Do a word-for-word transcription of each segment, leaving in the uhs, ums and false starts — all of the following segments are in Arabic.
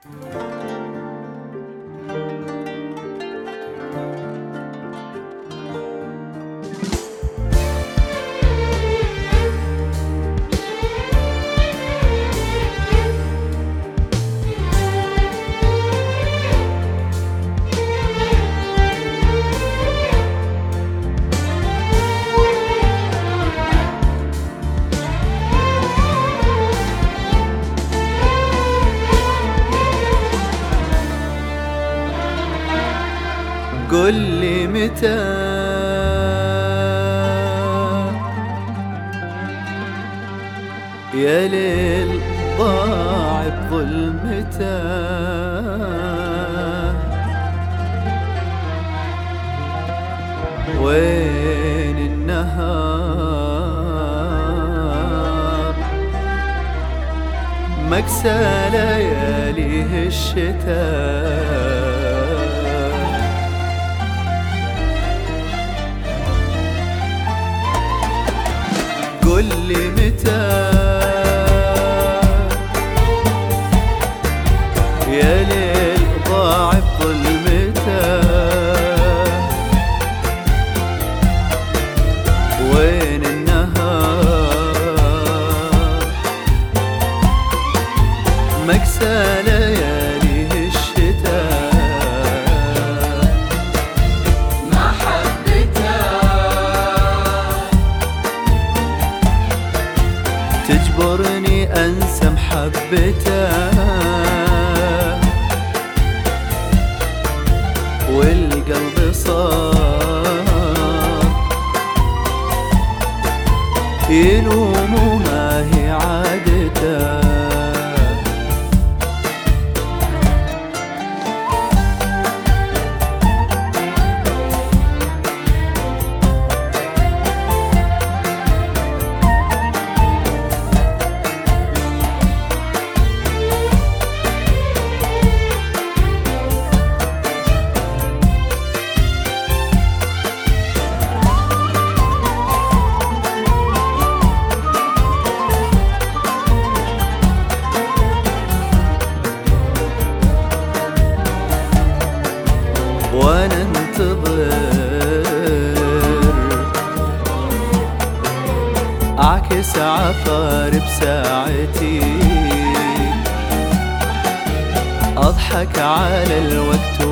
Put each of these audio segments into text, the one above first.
قل لي متى يا ليل ضاع بظلمته، وين النهار مكسى لياليه الشتاء. قل لي متى يا ليل ضاع بظلمته، وين النهار مكسى لياليه الشتاء. تجبرني أنسى محبته، والقلب صار يلوم وما هي عادته. وانا انتظر اعكس عفار بساعتي، اضحك على الوقت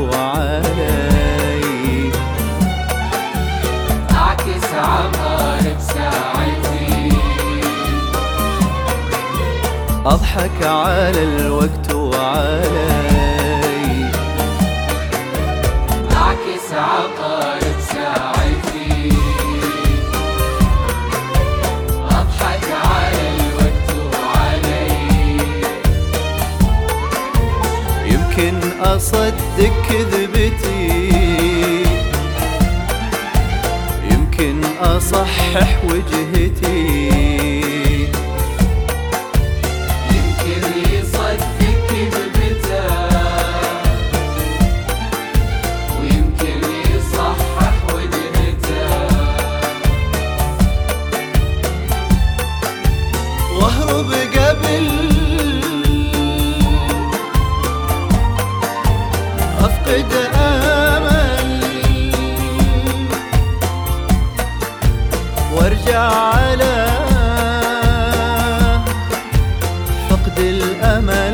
وعلي، اعكس عفار بساعتي، اضحك على الوقت وعلي، اعكس عقارب ساعتي، اضحك على الوقت وعلي. يمكن اصدق كذبتي، يمكن اصحح وجهتي، يمكن يصدق كذبته، واهرب قبل افقد امل، وارجع على فقد الامل.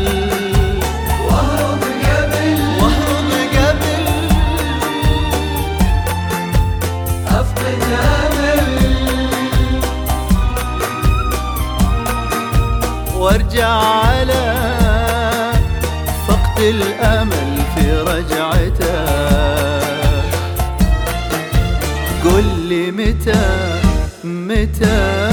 واهرب قبل واهرب قبل افقد امل، وارجع على فقد الامل في رجعته. قل لي متى متى